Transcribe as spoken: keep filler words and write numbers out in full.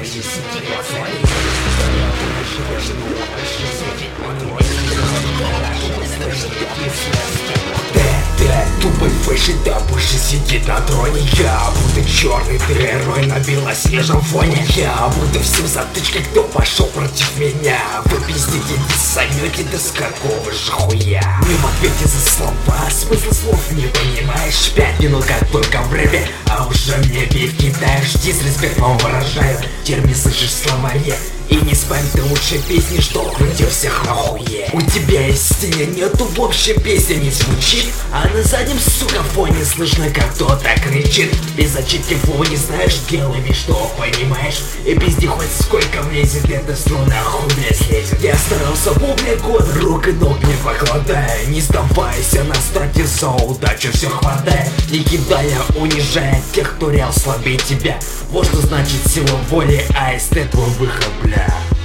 Тупой фэшн, да больше сидит на троне. Я будто черный герой на белоснежном фоне. Я буду всем затычкой, кто пошел против меня. Вы пиздите, не соймете, да с какого же хуя? Не в ответе за слова, смысл слов не понимаешь. Пять минут как только в рэпе, а уже мне бит кидаешь. Дисреспект вам выражаю, термин слышишь в словаре. И не спам ты лучше песни, что крути всех нахуе. У тебя есть стены, нету в общем песня не звучит, а на заднем, сука, фоне слышно, как кто-то кричит. Без очитки флоу не знаешь, делай вид, что понимаешь. И пизди хоть сколько влезет, это струна хуй бля слезет. Я старался полный год, рук и ног не покладая. Не сдавайся на старте, за удачу все хватает. Не кидая, унижая тех, кто реал слабее тебя. Вот что значит сила воли, а эстет твой выход, бля.